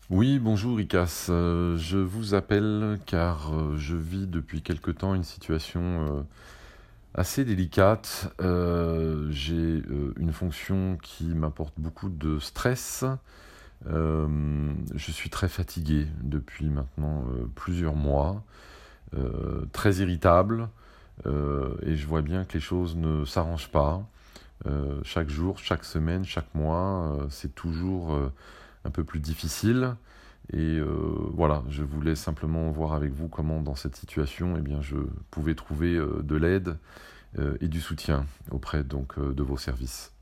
Oui, bonjour Icas. Je vous appelle car je vis depuis quelque temps une situation assez délicate. J'ai une fonction qui m'apporte beaucoup de stress. Je suis très fatigué depuis maintenant plusieurs mois, très irritable, et je vois bien que les choses ne s'arrangent pas. Chaque jour, chaque semaine, chaque mois, c'est toujours un peu plus difficile. Et voilà, je voulais simplement voir avec vous comment, dans cette situation, eh bien, je pouvais trouver de l'aide et du soutien auprès de vos services.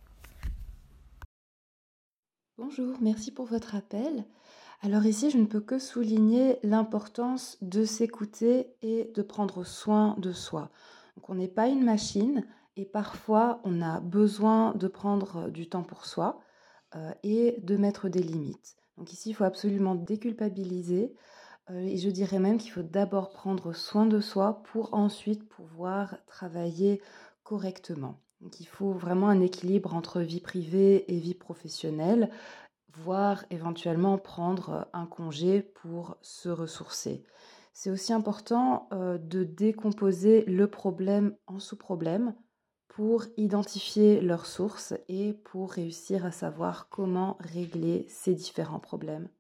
Bonjour, merci pour votre appel. Alors ici, je ne peux que souligner l'importance de s'écouter et de prendre soin de soi. Donc on n'est pas une machine et parfois on a besoin de prendre du temps pour soi et de mettre des limites. Donc ici, il faut absolument déculpabiliser et je dirais même qu'il faut d'abord prendre soin de soi pour ensuite pouvoir travailler correctement. Donc il faut vraiment un équilibre entre vie privée et vie professionnelle, voire éventuellement prendre un congé pour se ressourcer. C'est aussi important de décomposer le problème en sous-problèmes pour identifier leurs sources et pour réussir à savoir comment régler ces différents problèmes.